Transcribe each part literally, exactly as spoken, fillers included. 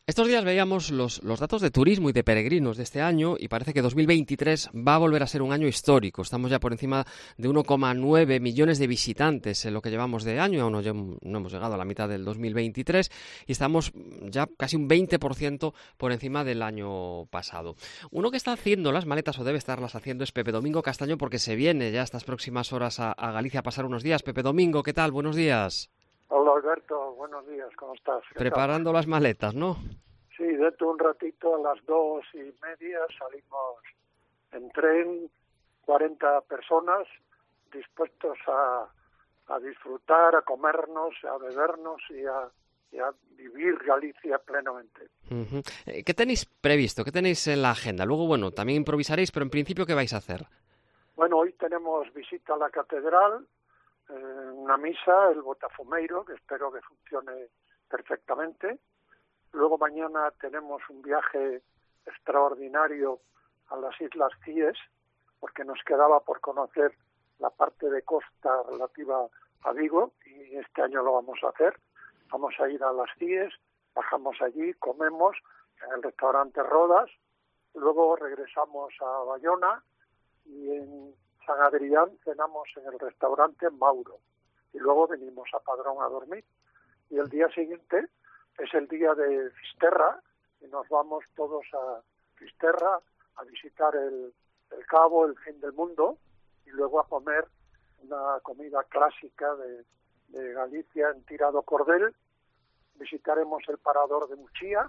Estos días veíamos los, los datos de turismo y de peregrinos de este año y parece que dos mil veintitrés va a volver a ser un año histórico. Estamos ya por encima de uno coma nueve millones de visitantes en lo que llevamos de año, aún no, no hemos llegado a la mitad del dos mil veintitrés y estamos ya casi un veinte por ciento por encima del año pasado. Uno que está haciendo las maletas o debe estarlas haciendo es Pepe Domingo Castaño, porque se viene ya estas próximas horas a, a Galicia a pasar unos días. Pepe Domingo, ¿qué tal? Buenos días. Hola Alberto, buenos días, ¿cómo estás? Preparando las maletas, ¿no? Sí, dentro de un ratito a las dos y media salimos en tren, cuarenta personas dispuestos a, a disfrutar, a comernos, a bebernos y a, y a vivir Galicia plenamente. Uh-huh. ¿Qué tenéis previsto? ¿Qué tenéis en la agenda? Luego, bueno, también improvisaréis, pero en principio, ¿qué vais a hacer? Bueno, hoy tenemos visita a la catedral, eh, una misa, el Botafumeiro, que espero que funcione perfectamente. Luego mañana tenemos un viaje extraordinario a las Islas Cíes, porque nos quedaba por conocer la parte de costa relativa a Vigo, y este año lo vamos a hacer. Vamos a ir a las Cíes, bajamos allí, comemos en el restaurante Rodas, luego regresamos a Bayona y en San Adrián cenamos en el restaurante Mauro, y luego venimos a Padrón a dormir. Y el día siguiente es el día de Fisterra y nos vamos todos a Fisterra a visitar el, el Cabo, el fin del mundo, y luego a comer una comida clásica de, de Galicia en Tirado Cordel. Visitaremos el Parador de Muchía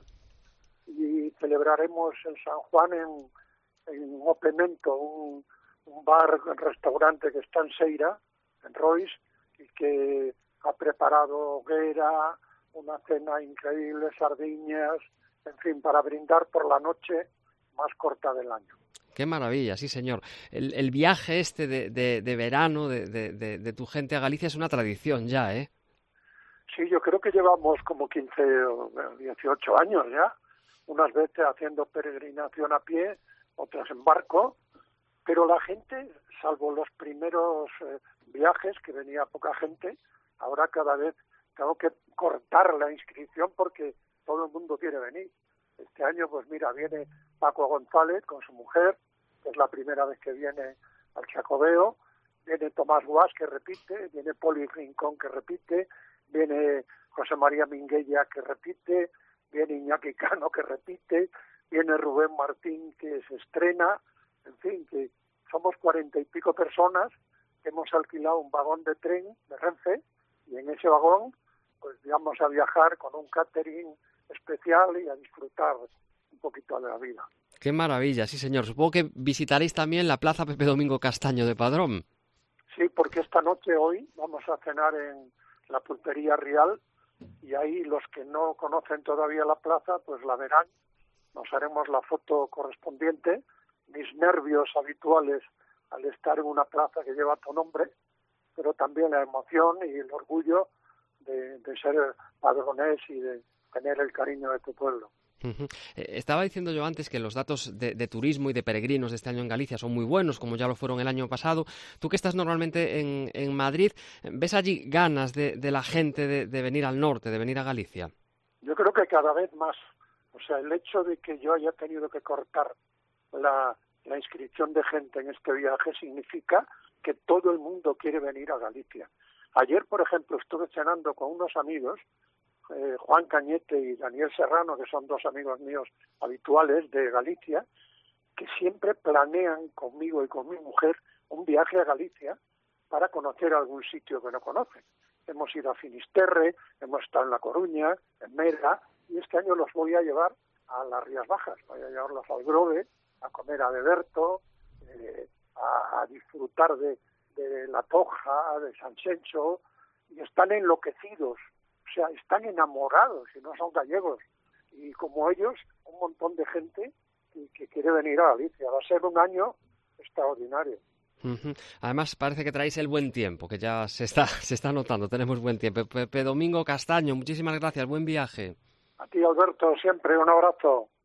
y celebraremos en San Juan en, en Opemento, un, un bar, un restaurante que está en Seira, en Rois, y que ha preparado hoguera, una cena increíble, sardiñas, en fin, para brindar por la noche más corta del año. Qué maravilla, sí señor. El, el viaje este de, de, de verano de, de, de, de tu gente a Galicia es una tradición ya, ¿eh? Sí, yo creo que llevamos como quince o dieciocho años ya, unas veces haciendo peregrinación a pie, otras en barco, pero la gente, salvo los primeros eh, viajes, que venía poca gente, ahora cada vez tengo que cortar la inscripción porque todo el mundo quiere venir. Este año, pues mira, viene Paco González con su mujer, que es la primera vez que viene al Xacobeo, viene Tomás Guas, que repite, viene Poli Rincón, que repite, viene José María Minguella, que repite, viene Iñaki Cano, que repite, viene Rubén Martín, que se estrena, en fin, que somos cuarenta y pico personas, que hemos alquilado un vagón de tren de Renfe, y en ese vagón pues vamos a viajar con un catering especial y a disfrutar un poquito de la vida. Qué maravilla, sí señor. Supongo que visitaréis también la Plaza Pepe Domingo Castaño de Padrón. Sí, porque esta noche, hoy, vamos a cenar en la Pulpería Real, y ahí los que no conocen todavía la plaza, pues la verán. Nos haremos la foto correspondiente. Mis nervios habituales al estar en una plaza que lleva tu nombre, pero también la emoción y el orgullo de, de ser padronés y de tener el cariño de tu pueblo. Uh-huh. Estaba diciendo yo antes que los datos de, de turismo y de peregrinos de este año en Galicia son muy buenos, como ya lo fueron el año pasado. Tú que estás normalmente en, en Madrid, ¿ves allí ganas de, de la gente de, de venir al norte, de venir a Galicia? Yo creo que cada vez más. O sea, el hecho de que yo haya tenido que cortar la, la inscripción de gente en este viaje significa que todo el mundo quiere venir a Galicia. Ayer, por ejemplo, estuve cenando con unos amigos, eh, Juan Cañete y Daniel Serrano, que son dos amigos míos habituales de Galicia, que siempre planean conmigo y con mi mujer un viaje a Galicia para conocer algún sitio que no conocen. Hemos ido a Finisterre, hemos estado en La Coruña, en Mera, y este año los voy a llevar a las Rías Bajas, voy a llevarlos al Grove, a comer a Beberto, eh, a, a disfrutar de, de La Toja, de San Xenxo, y están enloquecidos, o sea, están enamorados, y no son gallegos, y como ellos, un montón de gente que, que quiere venir a Galicia. Va a ser un año extraordinario. Uh-huh. Además parece que traéis el buen tiempo, que ya se está se está notando, tenemos buen tiempo. Pepe Domingo Castaño, muchísimas gracias, buen viaje. A ti, Alberto, siempre un abrazo.